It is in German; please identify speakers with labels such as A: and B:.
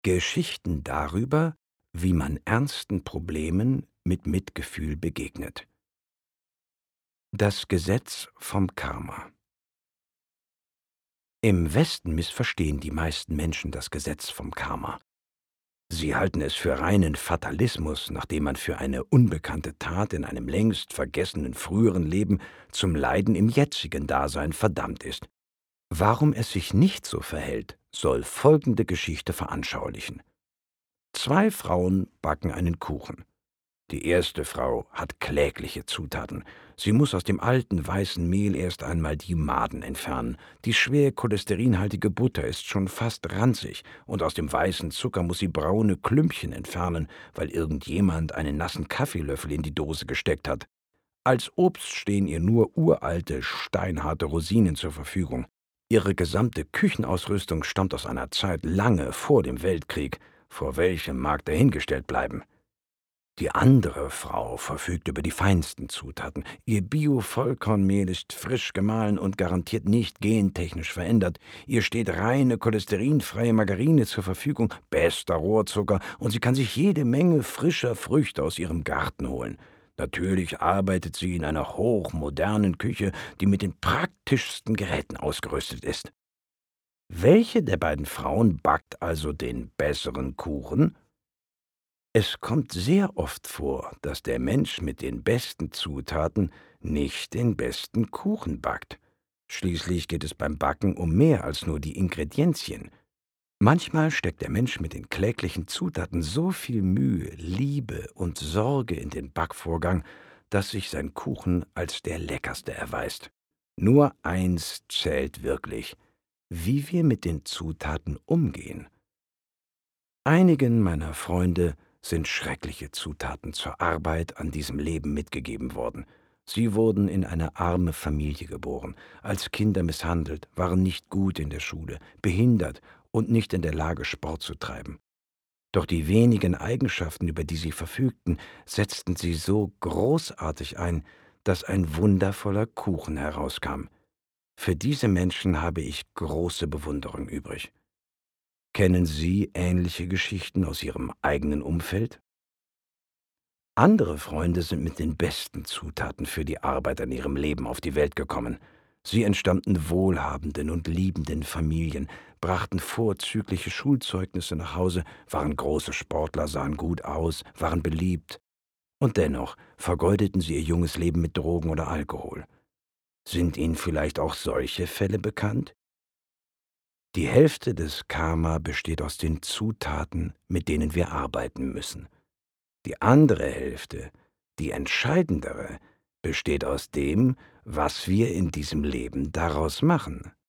A: Geschichten darüber, wie man ernsten Problemen mit Mitgefühl begegnet. Das Gesetz vom Karma. Im Westen missverstehen die meisten Menschen das Gesetz vom Karma. Sie halten es für reinen Fatalismus, nachdem man für eine unbekannte Tat in einem längst vergessenen früheren Leben zum Leiden im jetzigen Dasein verdammt ist. Warum es sich nicht so verhält, soll folgende Geschichte veranschaulichen. Zwei Frauen backen einen Kuchen. Die erste Frau hat klägliche Zutaten. Sie muss aus dem alten weißen Mehl erst einmal die Maden entfernen. Die schwer cholesterinhaltige Butter ist schon fast ranzig, und aus dem weißen Zucker muss sie braune Klümpchen entfernen, weil irgendjemand einen nassen Kaffeelöffel in die Dose gesteckt hat. Als Obst stehen ihr nur uralte, steinharte Rosinen zur Verfügung. Ihre gesamte Küchenausrüstung stammt aus einer Zeit lange vor dem Weltkrieg, vor welchem mag dahingestellt bleiben. Die andere Frau verfügt über die feinsten Zutaten. Ihr Bio-Vollkornmehl ist frisch gemahlen und garantiert nicht gentechnisch verändert. Ihr steht reine cholesterinfreie Margarine zur Verfügung, bester Rohrzucker, und sie kann sich jede Menge frischer Früchte aus ihrem Garten holen. Natürlich arbeitet sie in einer hochmodernen Küche, die mit den praktischsten Geräten ausgerüstet ist. Welche der beiden Frauen backt also den besseren Kuchen? Es kommt sehr oft vor, dass der Mensch mit den besten Zutaten nicht den besten Kuchen backt. Schließlich geht es beim Backen um mehr als nur die Ingredienzien. Manchmal steckt der Mensch mit den kläglichen Zutaten so viel Mühe, Liebe und Sorge in den Backvorgang, dass sich sein Kuchen als der leckerste erweist. Nur eins zählt wirklich: wie wir mit den Zutaten umgehen. Einigen meiner Freunde sind schreckliche Zutaten zur Arbeit an diesem Leben mitgegeben worden. Sie wurden in eine arme Familie geboren, als Kinder misshandelt, waren nicht gut in der Schule, behindert und nicht in der Lage, Sport zu treiben. Doch die wenigen Eigenschaften, über die sie verfügten, setzten sie so großartig ein, dass ein wundervoller Kuchen herauskam. Für diese Menschen habe ich große Bewunderung übrig. Kennen Sie ähnliche Geschichten aus Ihrem eigenen Umfeld? Andere Freunde sind mit den besten Zutaten für die Arbeit an ihrem Leben auf die Welt gekommen. Sie entstammten wohlhabenden und liebenden Familien, brachten vorzügliche Schulzeugnisse nach Hause, waren große Sportler, sahen gut aus, waren beliebt. Und dennoch vergeudeten sie ihr junges Leben mit Drogen oder Alkohol. Sind Ihnen vielleicht auch solche Fälle bekannt? Die Hälfte des Karma besteht aus den Zutaten, mit denen wir arbeiten müssen. Die andere Hälfte, die entscheidendere, besteht aus dem, was wir in diesem Leben daraus machen.